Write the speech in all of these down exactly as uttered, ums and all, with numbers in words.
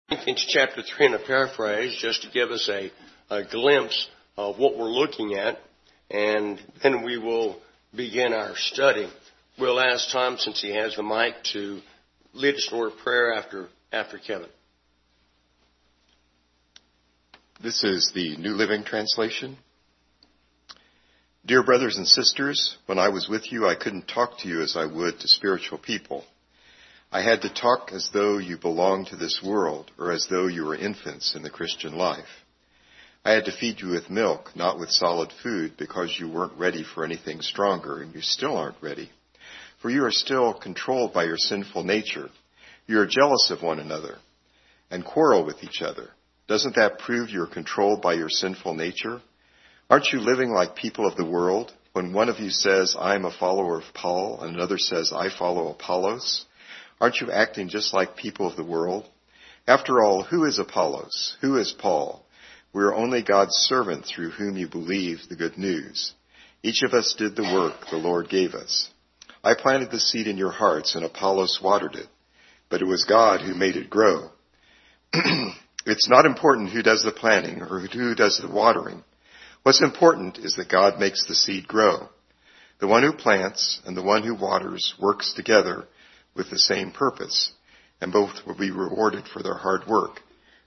Corinthians chapter three in a paraphrase, just to give us a, a glimpse of what we're looking at, and then we will begin our study. We'll ask Tom, since he has the mic, to lead us in a word of prayer after, after Kevin. This is the New Living Translation. Dear brothers and sisters, when I was with you, I couldn't talk to you as I would to spiritual people. I had to talk as though you belonged to this world, or as though you were infants in the Christian life. I had to feed you with milk, not with solid food, because you weren't ready for anything stronger, and you still aren't ready. For you are still controlled by your sinful nature. You are jealous of one another and quarrel with each other. Doesn't that prove you're controlled by your sinful nature? Aren't you living like people of the world? When one of you says, I am a follower of Paul, and another says, I follow Apollos, aren't you acting just like people of the world? After all, who is Apollos? Who is Paul? We are only God's servant through whom you believe the good news. Each of us did the work the Lord gave us. I planted the seed in your hearts, and Apollos watered it, but it was God who made it grow. It's not important who does the planting or who does the watering. What's important is that God makes the seed grow. The one who plants and the one who waters works together with the same purpose, and both will be rewarded for their hard work.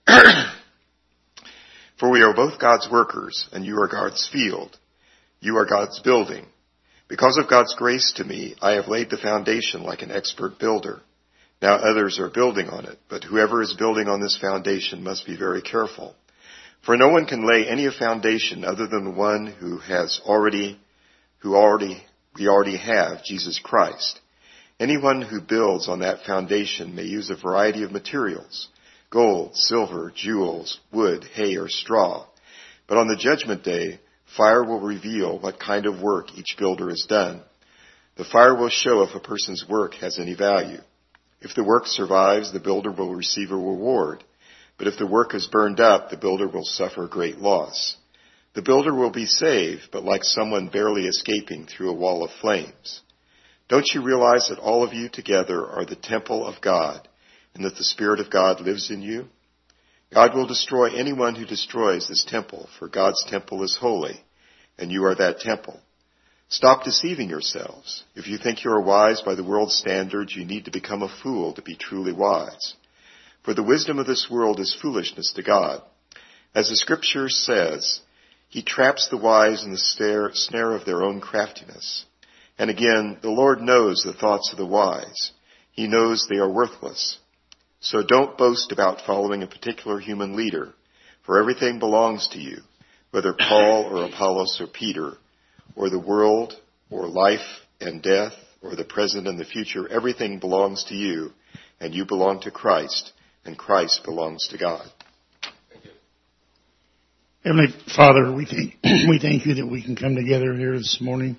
For we are both God's workers, and you are God's field. You are God's building. Because of God's grace to me, I have laid the foundation like an expert builder. Now others are building on it, but whoever is building on this foundation must be very careful. For no one can lay any foundation other than the one who has already, who already, we already have, Jesus Christ. Anyone who builds on that foundation may use a variety of materials, gold, silver, jewels, wood, hay, or straw. But on the judgment day, fire will reveal what kind of work each builder has done. The fire will show if a person's work has any value. If the work survives, the builder will receive a reward. But if the work is burned up, the builder will suffer great loss. The builder will be saved, but like someone barely escaping through a wall of flames. Don't you realize that all of you together are the temple of God, and that the Spirit of God lives in you? God will destroy anyone who destroys this temple, for God's temple is holy, and you are that temple. Stop deceiving yourselves. If you think you are wise by the world's standards, you need to become a fool to be truly wise. For the wisdom of this world is foolishness to God. As the Scripture says, He traps the wise in the snare, snare of their own craftiness. And again, the Lord knows the thoughts of the wise. He knows they are worthless. So don't boast about following a particular human leader, for everything belongs to you, whether Paul or Apollos or Peter, or the world, or life and death, or the present and the future. Everything belongs to you, and you belong to Christ, and Christ belongs to God. Thank you. Heavenly Father, we thank, we thank you that we can come together here this morning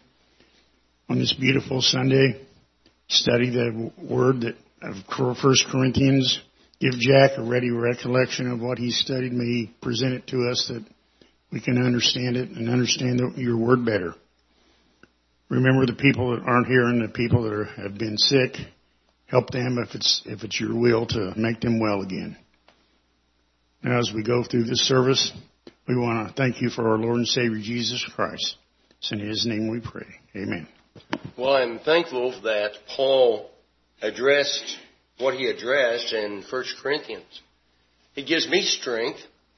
on this beautiful Sunday, study the word that of First Corinthians. Give Jack a ready recollection of what he studied. May he present it to us that we can understand it and understand your word better. Remember the people that aren't here and the people that are, have been sick. Help them if it's if it's your will to make them well again. Now, as we go through this service, we want to thank you for our Lord and Savior Jesus Christ. It's in His name we pray. Amen. Well, I'm thankful that Paul addressed what he addressed in First Corinthians. It gives me strength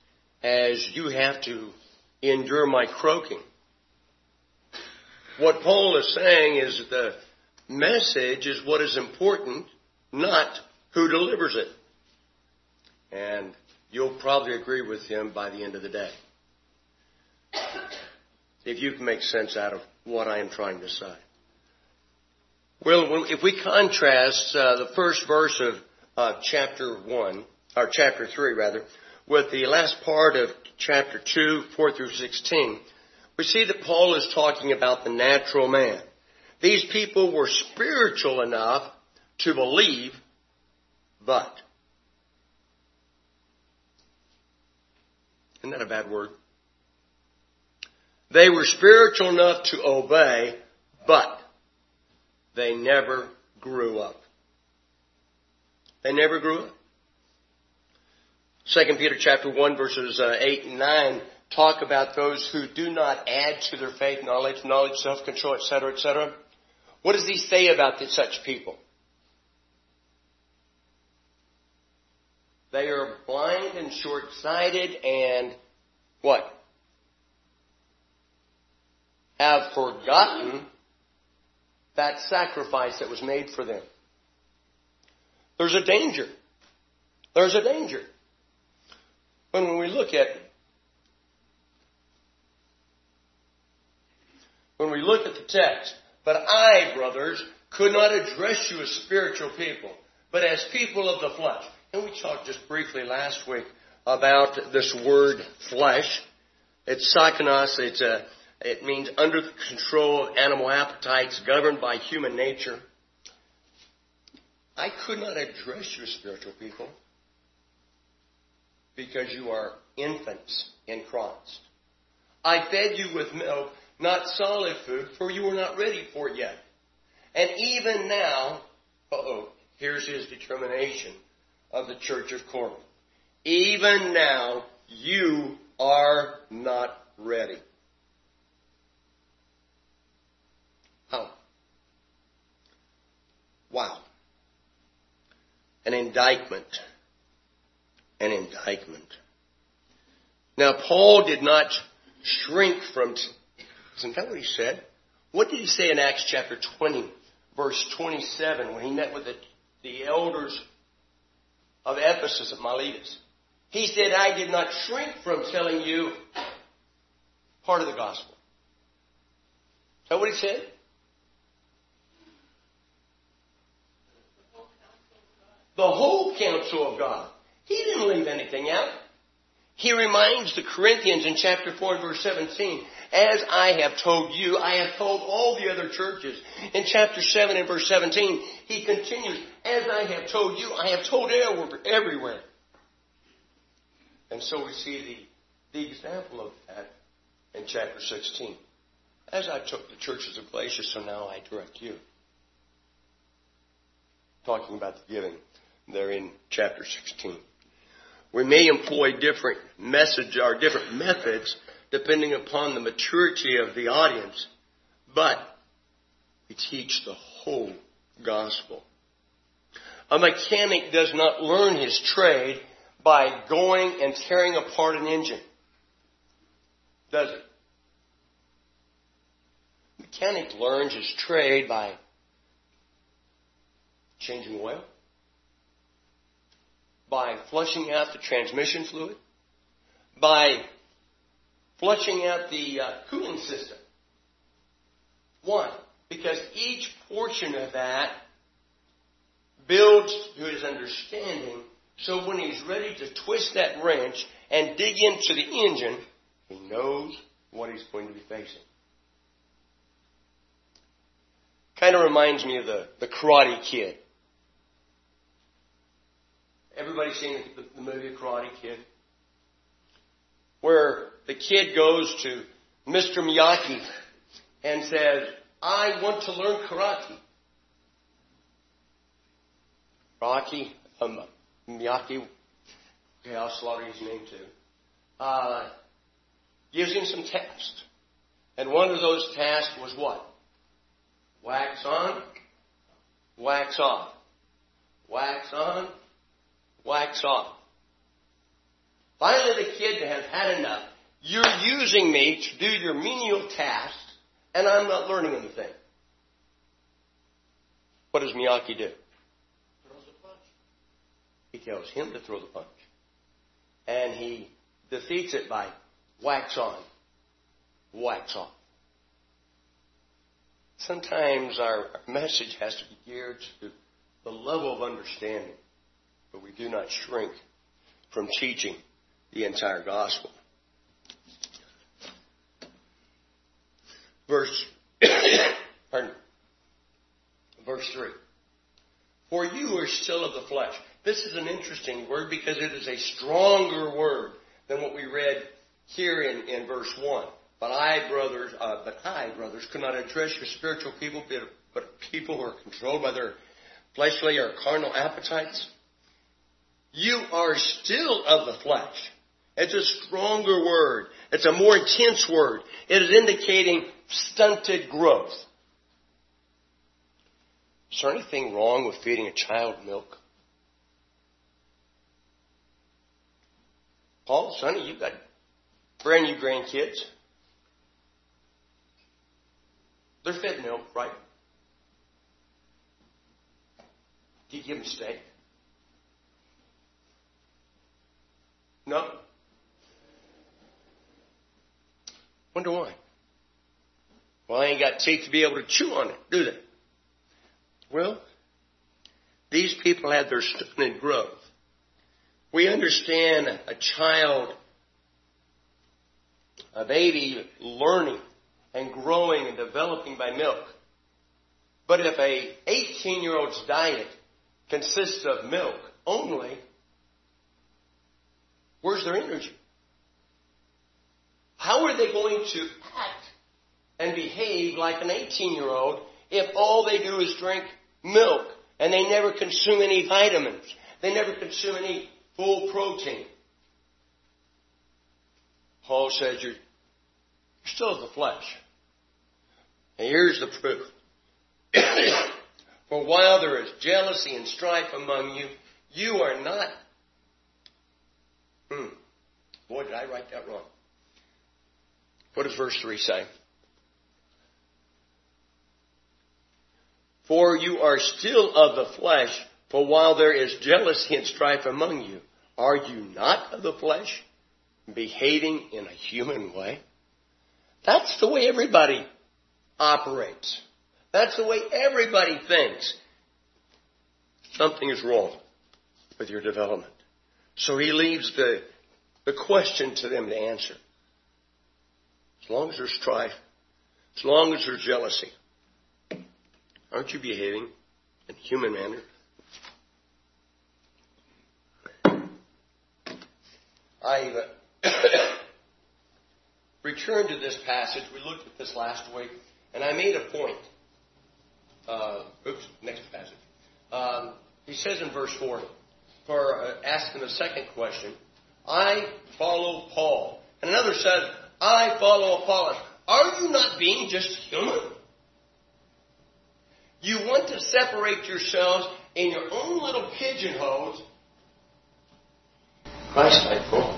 as you have to endure my croaking. What Paul is saying is that the message is what is important, not who delivers it. And you'll probably agree with him by the end of the day, if you can make sense out of what I am trying to say. Well, if we contrast uh, the first verse of uh, chapter one, or chapter three rather, with the last part of chapter two, four through sixteen, we see that Paul is talking about the natural man. These people were spiritual enough to believe, but. Isn't that a bad word? They were spiritual enough to obey, but they never grew up. They never grew up. Second Peter chapter one, verses uh, eight and nine talk about those who do not add to their faith knowledge, knowledge, self-control, et cetera, et cetera. What does he say about the, such people? They are blind and short-sighted and what? Have forgotten that sacrifice that was made for them. There's a danger. There's a danger. When we look at when we look at the text, but I, brothers, could not address you as spiritual people, but as people of the flesh. And we talked just briefly last week about this word flesh. It's psychonos. It's a, it means under the control of animal appetites, governed by human nature. I could not address you as spiritual people because you are infants in Christ. I fed you with milk, not solid food, for you were not ready for it yet. And even now, uh-oh, here's his determination of the church of Corinth. Even now, you are not ready. How? Wow. An indictment. An indictment. Now, Paul did not shrink from... Isn't that what he said? What did he say in Acts chapter twenty, verse twenty-seven, when he met with the, the elders of Ephesus at Miletus? He said, I did not shrink from telling you part of the gospel. Is that what he said? The whole counsel of God. He didn't leave anything out. He reminds the Corinthians in chapter four, verse seventeen, as I have told you, I have told all the other churches. In chapter seven and verse seventeen, he continues, as I have told you, I have told everywhere. And so we see the, the example of that in chapter sixteen. As I took the churches of Galatia, so now I direct you. Talking about the giving there in chapter sixteen. We may employ different message or different methods depending upon the maturity of the audience, but we teach the whole gospel. A mechanic does not learn his trade by going and tearing apart an engine, does it? Mechanic learns his trade by changing oil, by flushing out the transmission fluid, by flushing out the uh, cooling system. Why? Because each portion of that builds to his understanding, so when he's ready to twist that wrench and dig into the engine, he knows what he's going to be facing. Kind of reminds me of the, the Karate Kid. Everybody's seen the, the movie Karate Kid? Where the kid goes to Mister Miyagi and says, I want to learn karate. Rocky, um, Miyagi, okay, I'll slaughter his name too, uh, gives him some tasks. And one of those tasks was what? Wax on, wax off. Wax on, wax off. Finally, the kid has had enough. You're using me to do your menial tasks, and I'm not learning anything. What does Miyagi do? Throws a punch. He tells him to throw the punch. And he defeats it by wax on, wax off. Sometimes our message has to be geared to the level of understanding, but we do not shrink from teaching the entire gospel. Verse, pardon, verse three. For you are still of the flesh. This is an interesting word because it is a stronger word than what we read here in, in verse one. But I, brothers, uh, but I, brothers, could not address your spiritual people, but people who are controlled by their fleshly or carnal appetites. you are still of the flesh. It's a stronger word. It's a more intense word. It is indicating stunted growth. Is there anything wrong with feeding a child milk? Paul, Sonny, you've got brand new grandkids. They're fed milk, right? Do you give them steak? No? Wonder why. Well, they ain't got teeth to be able to chew on it, do they? Well, these people had their stunted growth. We understand a child, a baby learning and growing and developing by milk. But if a eighteen-year-old's diet consists of milk only, where's their energy? How are they going to act and behave like an eighteen-year-old if all they do is drink milk and they never consume any vitamins? They never consume any full protein. Paul says you're, you're still of the flesh. And here's the proof. For while there is jealousy and strife among you, you are not... Hmm. Boy, did I write that wrong. What does verse three say? For you are still of the flesh, for while there is jealousy and strife among you, are you not of the flesh, behaving in a human way? That's the way everybody operates. That's the way everybody thinks. Something is wrong with your development. So he leaves the, the question to them to answer. As long as there's strife, as long as there's jealousy, aren't you behaving in a human manner? I uh, returned to this passage. We looked at this last week, and I made a point. Uh, oops, next passage. Um, he says in verse four, for uh, asking the second question, I follow Paul. And another says, I follow Apollos. Are you not being just human? You want to separate yourselves in your own little pigeonholes. Christ-like Paul.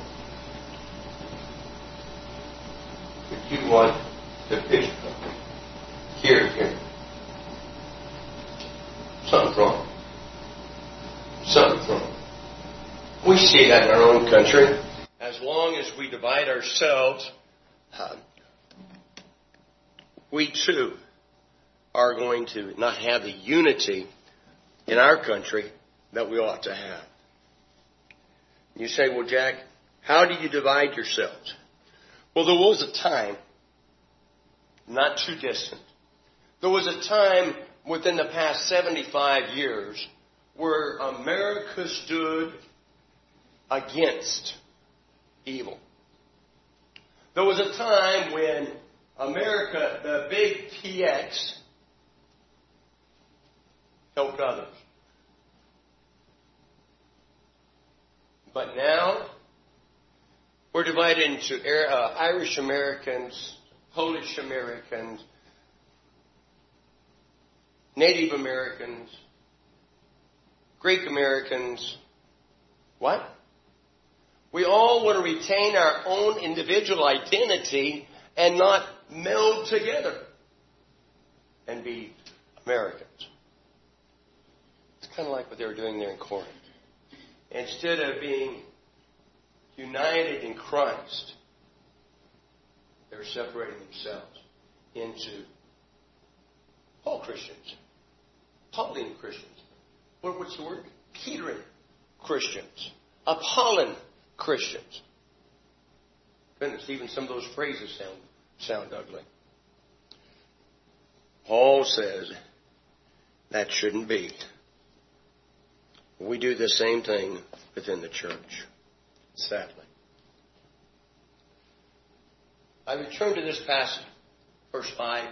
But you want the pigeonhole. Here, here. Something's wrong. Something's wrong. We see that in our own country. As long as we divide ourselves, uh, we too are going to not have the unity in our country that we ought to have. You say, well, Jack, how do you divide yourselves? Well, there was a time, not too distant, there was a time within the past seventy-five years where America stood against evil. There was a time when America, the big T X, helped others. But now, we're divided into uh, Irish Americans, Polish Americans, Native Americans, Greek Americans. What? We all want to retain our own individual identity and not meld together and be Americans. It's kind of like what they were doing there in Corinth. Instead of being united in Christ, they're separating themselves into Paul Christians, Pauline Christians. What, what's the word? Peteran Christians, Apolline Christians. Goodness, even some of those phrases sound sound ugly. Paul says that shouldn't be. We do the same thing within the church, sadly. I return to this passage, verse five,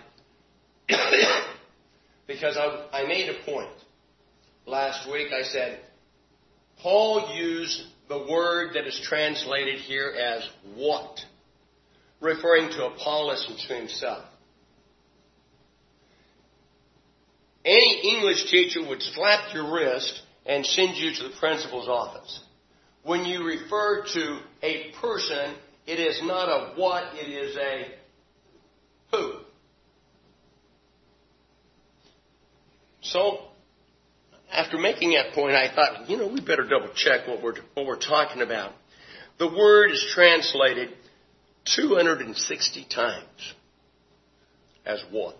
because I, I made a point. Last week I said, Paul used the word that is translated here as what, referring to Apollos and to himself. Any English teacher would slap your wrist and send you to the principal's office. When you refer to a person, it is not a what, it is a who. So, after making that point, I thought, you know, we better double check what we're, what we're talking about. The word is translated two hundred sixty times as what?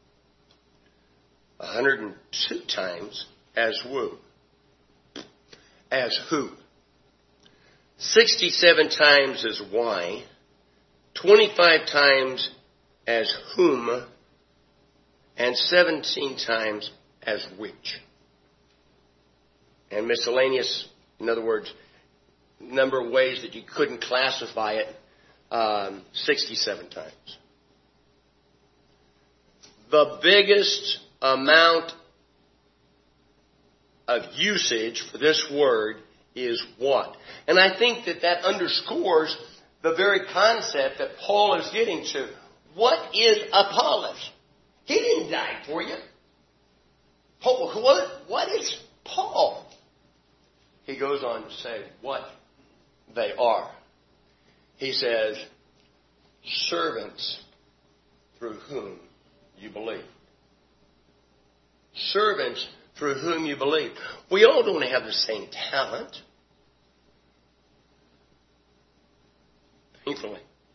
one hundred two times as who. As who. sixty-seven times as why. twenty-five times as whom. And seventeen times as which. And miscellaneous, in other words, number of ways that you couldn't classify it, um, sixty-seven times. The biggest amount of usage for this word is what? And I think that that underscores the very concept that Paul is getting to. What is Apollos? He didn't die for you. Paul, what, what is Paul? He goes on to say what they are. He says, servants through whom you believe. Servants through whom you believe. We all don't have the same talent. Thankfully.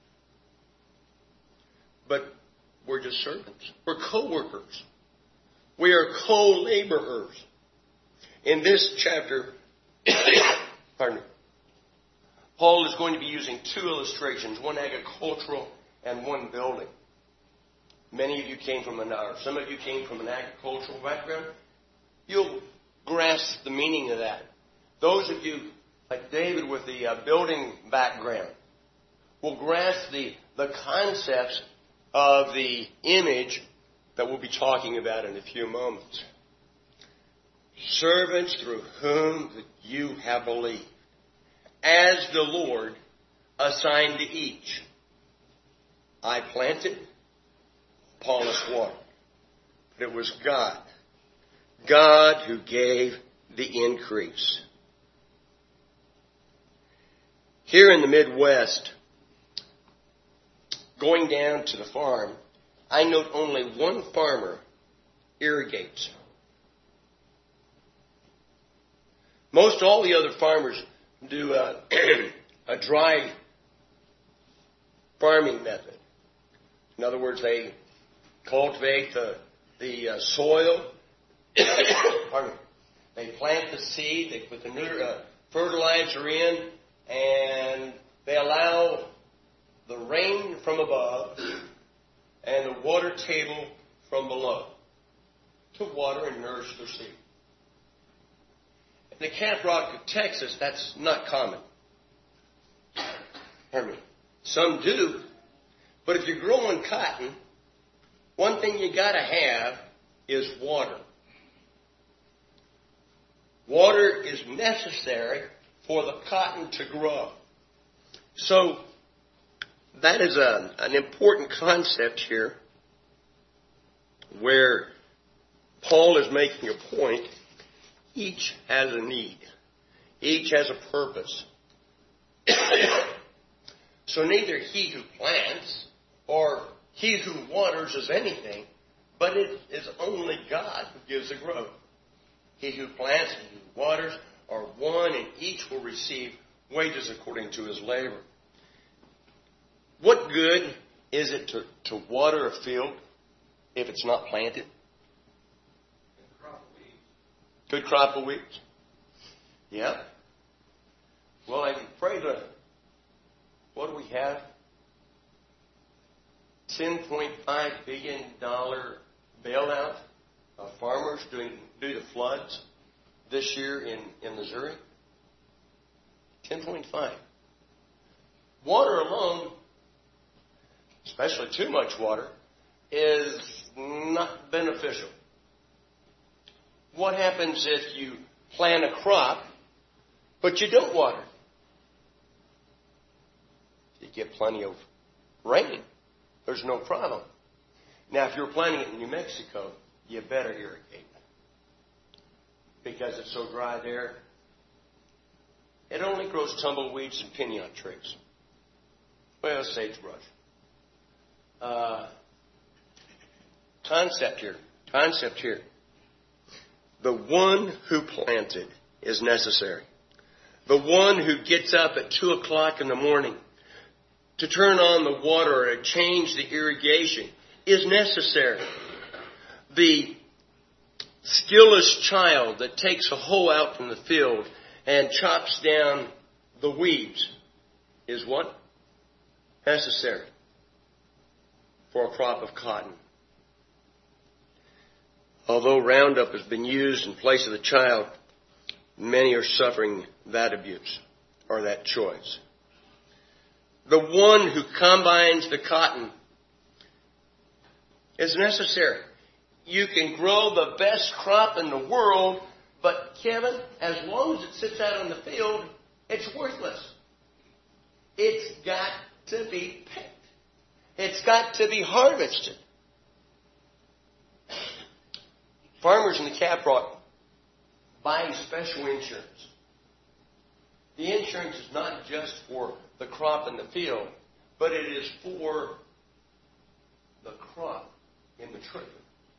But we're just servants. We're co-workers. We are co-laborers. In this chapter, pardon me, Paul is going to be using two illustrations, one agricultural and one building. Many of you came from an, or some of you came from an agricultural background. You'll grasp the meaning of that. Those of you, like David with the uh, building background, will grasp the, the concepts of the image that we'll be talking about in a few moments. Servants through whom you have believed, as the Lord assigned to each. I planted, Apollos watered. But it was God. God who gave the increase. Here in the Midwest, going down to the farm, I note only one farmer irrigates. Most all the other farmers do a, a dry farming method. In other words, they cultivate the, the uh, soil. Pardon me. They plant the seed. They put the neuter, uh, fertilizer in, and they allow the rain from above and the water table from below to water and nourish their seed. In the Cat Rock of Texas, that's not common. Pardon me. Some do, but if you're growing cotton, one thing you got to have is water. Water is necessary for the cotton to grow. So that is a, an important concept here where Paul is making a point. Each has a need. Each has a purpose. So neither he who plants or he who waters is anything, but it is only God who gives the growth. He who plants and he who waters are one, and each will receive wages according to his labor. What good is it to, to water a field if it's not planted? Good crop of weeds. Yeah. Well, I'm afraid of, what do we have? ten point five billion dollars bailout of farmers doing, due to floods this year in, in Missouri. ten point five. Water alone, especially too much water, is not beneficial. What happens if you plant a crop but you don't water. You get plenty of rain. There's no problem. Now, if you're planting it in New Mexico, you better irrigate. Because it's so dry there, it only grows tumbleweeds and pinon trees. Well, sagebrush. Uh, concept here. Concept here. The one who planted is necessary. The one who gets up at two o'clock in the morning to turn on the water or change the irrigation is necessary. The skillless child that takes a hoe out from the field and chops down the weeds is what? Necessary for a crop of cotton. Although Roundup has been used in place of the child, many are suffering that abuse or that choice. The one who combines the cotton is necessary. You can grow the best crop in the world, but Kevin, as long as it sits out on the field, it's worthless. It's got to be picked. It's got to be harvested. Farmers in the Caprock buy special insurance. The insurance is not just for the crop in the field, but it is for the crop in the tree.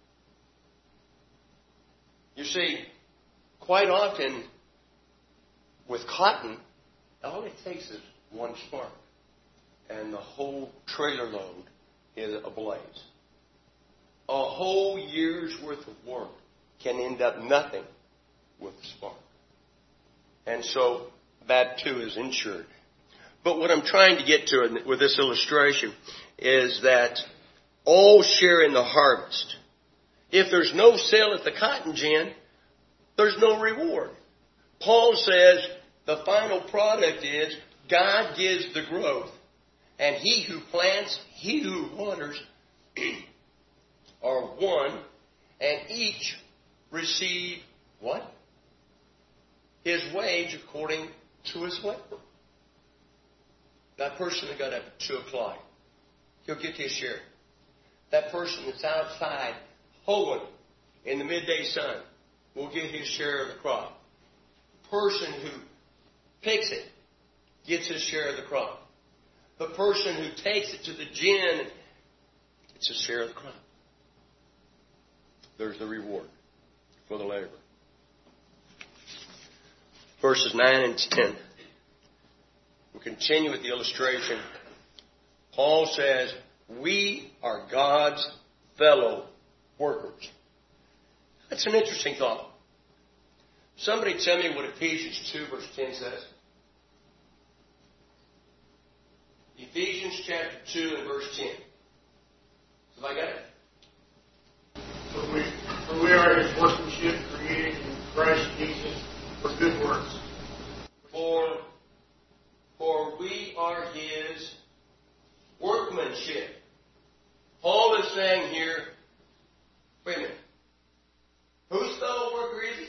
You see, quite often with cotton, all it takes is one spark, and the whole trailer load is ablaze. A whole year's worth of work can end up nothing with a spark. And so that too is insured. But what I'm trying to get to with this illustration is that all share in the harvest. If there's no sale at the cotton gin, there's no reward. Paul says the final product is God gives the growth, and he who plants, he who waters are one, and each receive what? His wage according to his labor. That person that got up at two o'clock, he'll get his share. That person that's outside hoeing in the midday sun will get his share of the crop. The person who picks it gets his share of the crop. The person who takes it to the gin gets his share of the crop. There's the reward for the labor. Verses nine and ten. We'll continue with the illustration. Paul says, we are God's fellow workers. That's an interesting thought. Somebody tell me what Ephesians two verse ten says. Ephesians chapter two and verse ten. Have I got it? For we, for we are his workmanship, created in Christ Jesus for good works. For, for we are his workmanship. Paul is saying here, wait a minute. Whose fellow worker is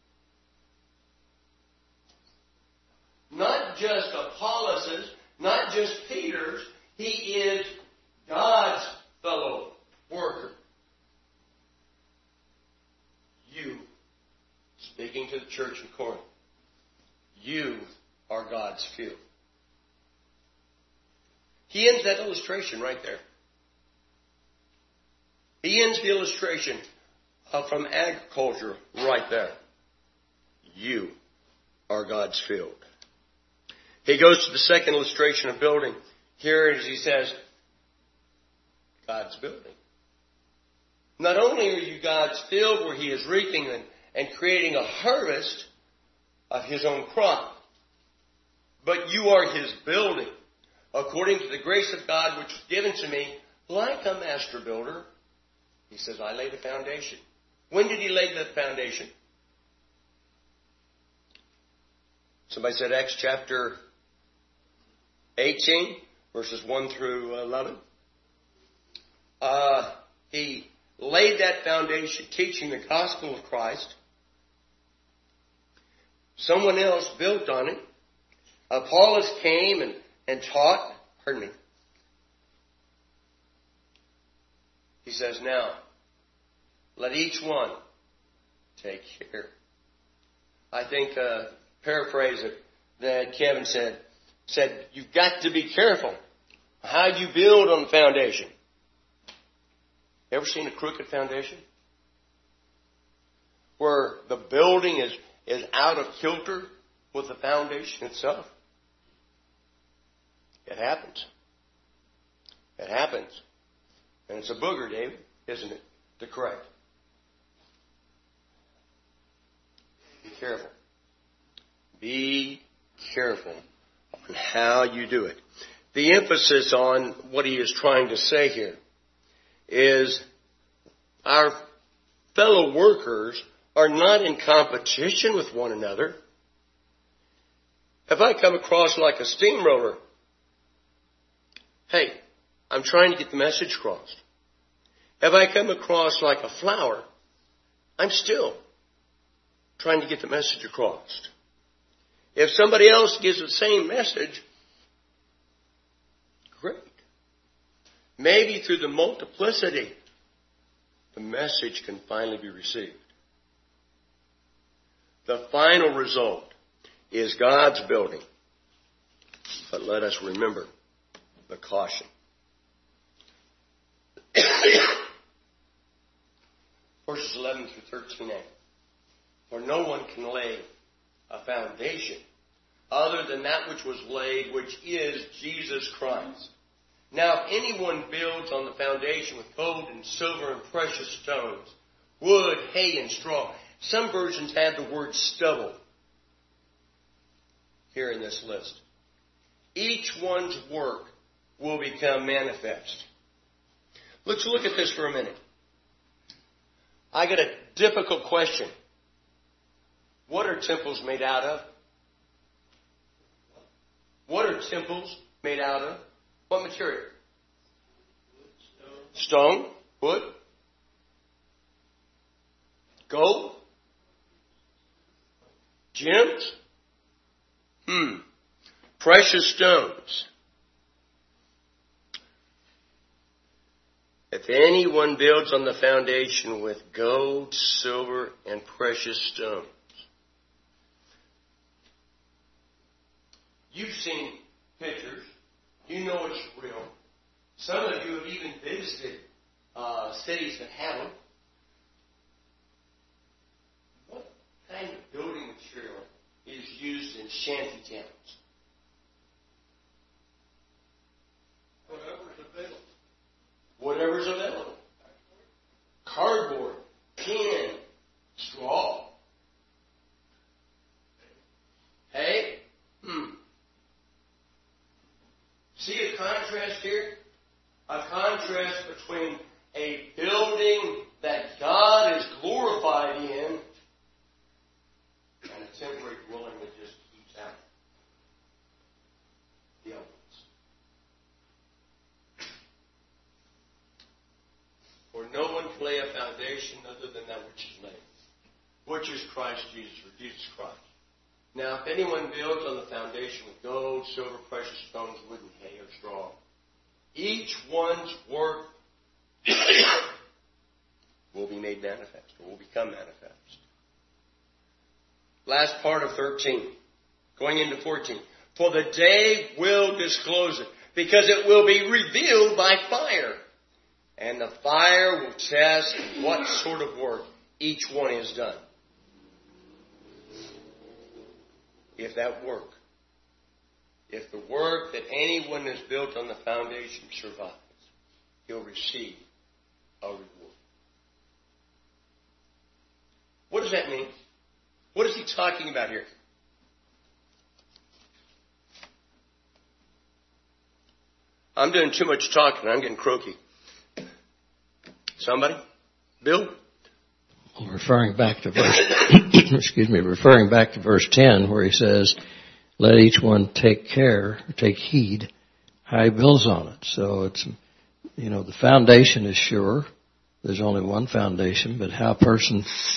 he? Not just Apollos', not just Peter's. He is God's fellow worker. You, speaking to the church in Corinth, you are God's field. He ends that illustration right there. He ends the illustration uh, from agriculture right there. You are God's field. He goes to the second illustration of building. Here as he says, God's building. Not only are you God's field where he is reaping and, and creating a harvest of his own crop, but you are his building according to the grace of God which was given to me like a master builder. He says, I laid the foundation. When did he lay the foundation? Somebody said Acts chapter eighteen, verses one through eleven. Uh, he laid that foundation, teaching the gospel of Christ, Someone else built on it. Apollos came and, and taught. Pardon me. He says, now, let each one take care. I think, uh, paraphrase it, that Kevin said, said, you've got to be careful how you build on the foundation. Ever seen a crooked foundation? Where the building is, is out of kilter with the foundation itself? It happens. It happens. And it's a booger, David, isn't it? To correct. Be careful. Be careful on how you do it. The emphasis on what he is trying to say here is our fellow workers are not in competition with one another. If I come across like a steamroller, hey, I'm trying to get the message across. If I come across like a flower, I'm still trying to get the message across. If somebody else gives the same message, great. Maybe through the multiplicity, the message can finally be received. The final result is God's building. But let us remember the caution. Verses eleven through thirteen a. For no one can lay a foundation other than that which was laid, which is Jesus Christ. Now, if anyone builds on the foundation with gold and silver and precious stones, wood, hay, and straw. Some versions have the word stubble here in this list. Each one's work will become manifest. Let's look at this for a minute. I got a difficult question. What are temples made out of? What are temples made out of? What material? Stone. Wood. Gold. Gems. Hmm. Precious stones. If anyone builds on the foundation with gold, silver, and precious stones. You've seen pictures. You know it's real. Some of you have even visited uh, cities that have them. What kind of building material is used in shanty towns? Whatever's available. Whatever's available. Cardboard, tin, straw. Hay? Hmm. See a contrast here? A contrast between a building that God is glorified in and a temporary dwelling that just keeps out the elements. For no one can lay a foundation other than that which is laid, which is Christ Jesus, or Jesus Christ. Now, if anyone builds on the foundation with gold, silver, precious stones, wood, and hay, or straw, each one's work will be made manifest, or will become manifest. Last part of thirteen, going into fourteen. For the day will disclose it, because it will be revealed by fire. And the fire will test what sort of work each one has done. If that work, if the work that anyone has built on the foundation survives, he'll receive a reward. What does that mean? What is he talking about here? I'm doing too much talking. I'm getting croaky. Somebody? Bill? Referring back to verse, excuse me, referring back to verse ten where he says, let each one take care, take heed how he builds on it. So it's, you know, the foundation is sure. There's only one foundation, but how a person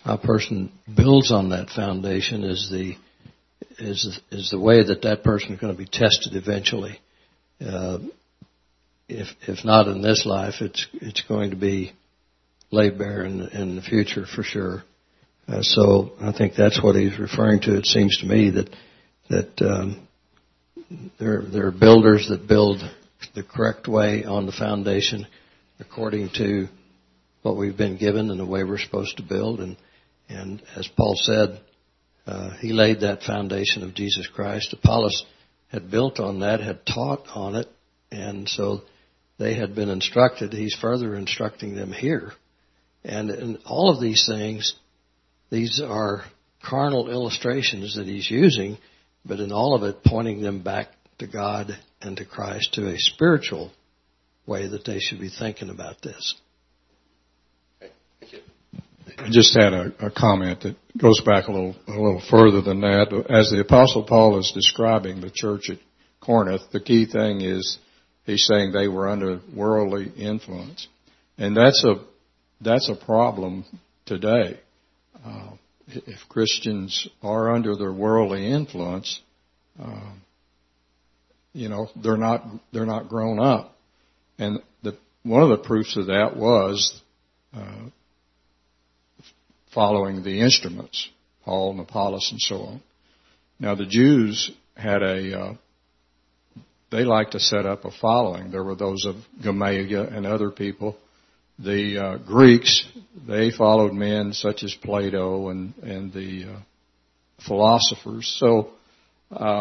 how a person builds on that foundation is the is is the way that that person is going to be tested eventually. Uh, if if not in this life, it's it's going to be laid bare in in the future for sure. Uh, so I think that's what he's referring to. It seems to me that that um, there there are builders that build the correct way on the foundation according to what we've been given and the way we're supposed to build. And and as Paul said, uh, he laid that foundation of Jesus Christ. Apollos had built on that, had taught on it, and so they had been instructed. He's further instructing them here. And in all of these things, these are carnal illustrations that he's using, but in all of it pointing them back to God and to Christ, to a spiritual way that they should be thinking about this. Okay. Thank you. I just had a, a comment that goes back a little a little further than that. As the Apostle Paul is describing the church at Corinth, the key thing is he's saying they were under worldly influence, and that's a that's a problem today. Uh, if Christians are under their worldly influence, uh, you know, they're not they're not grown up, and the one of the proofs of that was uh, following the instruments, Paul and Apollos and so on. Now the Jews had a uh, they liked to set up a following. There were those of Gamaliel and other people. The uh, Greeks, they followed men such as Plato and, and the uh, philosophers. So uh,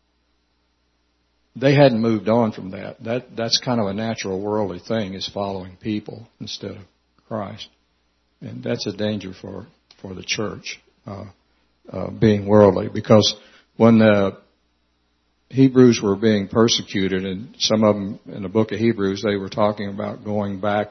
they hadn't moved on from that. That that's kind of a natural worldly thing, is following people instead of Christ. And that's a danger for, for the church, uh, uh, being worldly. Because when the Hebrews were being persecuted, and some of them in the book of Hebrews, they were talking about going back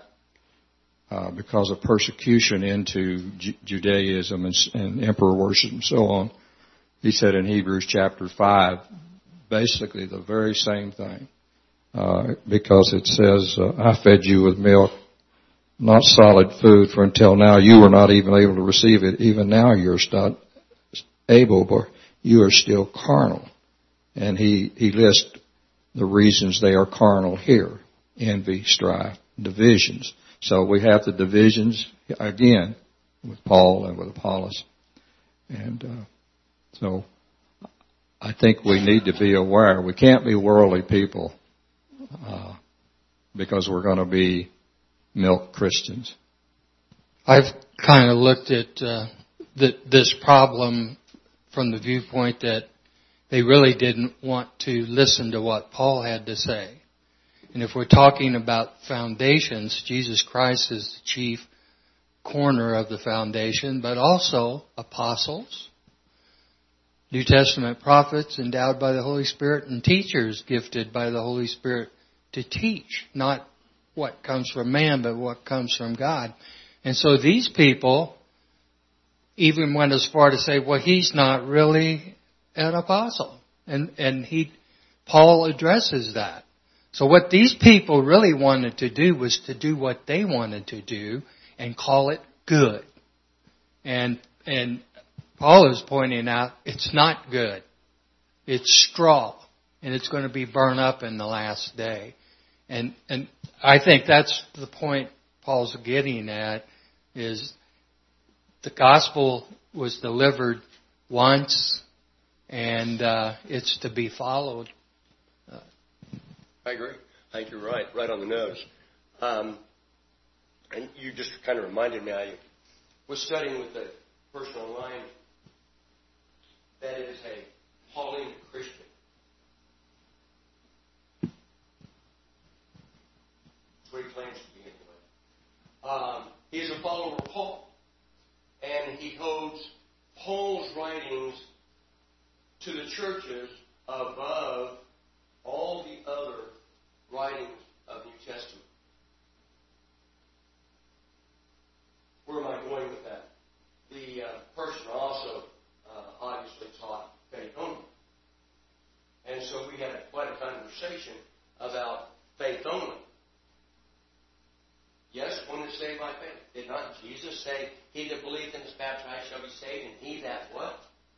Uh, because of persecution into Ju- Judaism and, and emperor worship and so on. He said in Hebrews chapter five, basically the very same thing, uh, because it says, uh, I fed you with milk, not solid food, for until now you were not even able to receive it. Even now you're not able, but you are still carnal. And he, he lists the reasons they are carnal here: envy, strife, divisions. So we have the divisions again with Paul and with Apollos. And uh, so I think we need to be aware. We can't be worldly people uh, because we're going to be milk Christians. I've kind of looked at uh, the, this problem from the viewpoint that they really didn't want to listen to what Paul had to say. And if we're talking about foundations, Jesus Christ is the chief corner of the foundation, but also apostles, New Testament prophets endowed by the Holy Spirit, and teachers gifted by the Holy Spirit to teach, not what comes from man, but what comes from God. And so these people even went as far to say, well, he's not really an apostle. And, and he, Paul addresses that. So what these people really wanted to do was to do what they wanted to do and call it good. And and Paul is pointing out it's not good. It's straw, and it's going to be burned up in the last day. And and I think that's the point Paul's getting at, is the gospel was delivered once, and uh, it's to be followed. I agree. I think you're right, right on the nose. Um, and you just kind of reminded me, I was studying with a person online that is a Pauline Christian. That's what he claims to be anyway. Um, he is a follower of Paul, and he holds Paul's writings to the churches above all the other writings of New Testament. Where am I going with that? The uh, person also uh, obviously taught faith only. And so we had quite a conversation about faith only. Yes, when it saved by faith. Did not Jesus say, he that believeth and is baptized shall be saved, and he that what?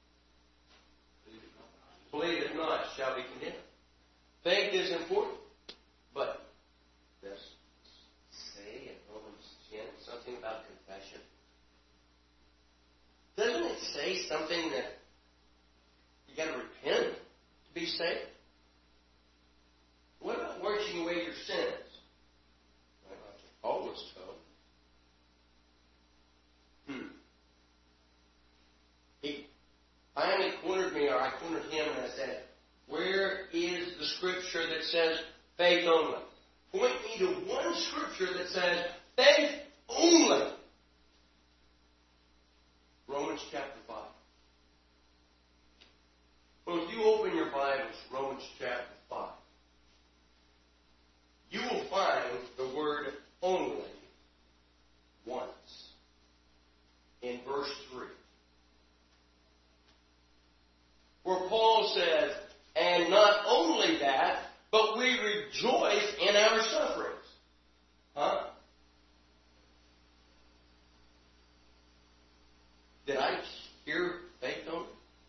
Believeth not shall be condemned. Faith is important. But does it say in Romans ten something about confession? Doesn't it say something that you got to repent to be saved? What about washing away your sins? Paul was told. Hmm. He finally cornered me, or I cornered him, and I said, where is the scripture that says faith only? Point me to one scripture that says faith only. Romans chapter five. Well, if you open your Bibles, Romans chapter five, you will find the word only once in verse three, where Paul says, and not only that, but we rejoice in our sufferings. Huh? Did I hear faith only?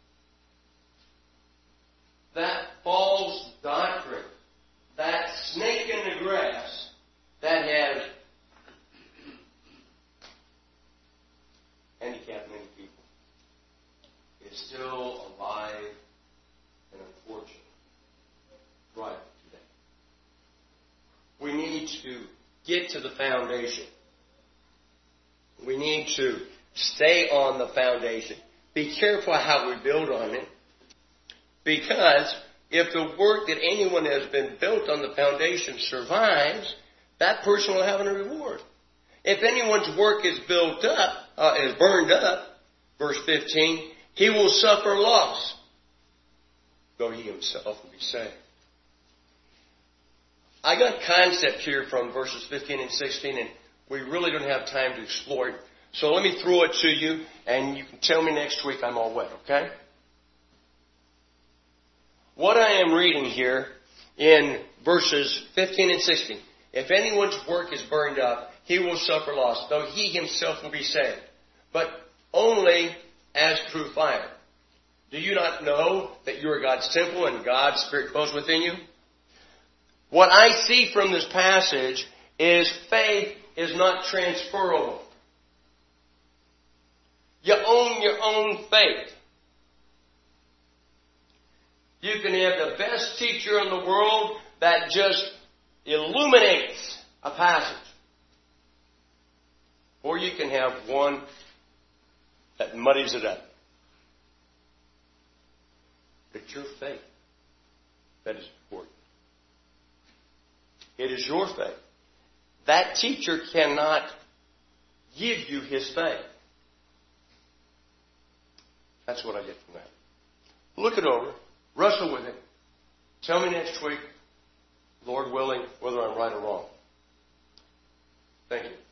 That false doctrine, that snake in the grass, that has handicapped many people, is still alive and unfortunate right today. We need to get to the foundation. We need to stay on the foundation. Be careful how we build on it, because if the work that anyone has been built on the foundation survives, that person will have a reward. If anyone's work is built up, uh, is burned up, verse fifteen, he will suffer loss, though he himself will be saved. I got a concept here from verses fifteen and sixteen, and we really don't have time to explore it. So let me throw it to you, and you can tell me next week I'm all wet, okay? What I am reading here in verses fifteen and sixteen. If anyone's work is burned up, he will suffer loss, though he himself will be saved, but only as through fire. Do you not know that you are God's temple and God's Spirit dwells within you? What I see from this passage is faith is not transferable. You own your own faith. You can have the best teacher in the world that just illuminates a passage. Or you can have one that muddies it up. It's your faith that is important. It is your faith. That teacher cannot give you his faith. That's what I get from that. Look it over. Wrestle with it. Tell me next week, Lord willing, whether I'm right or wrong. Thank you.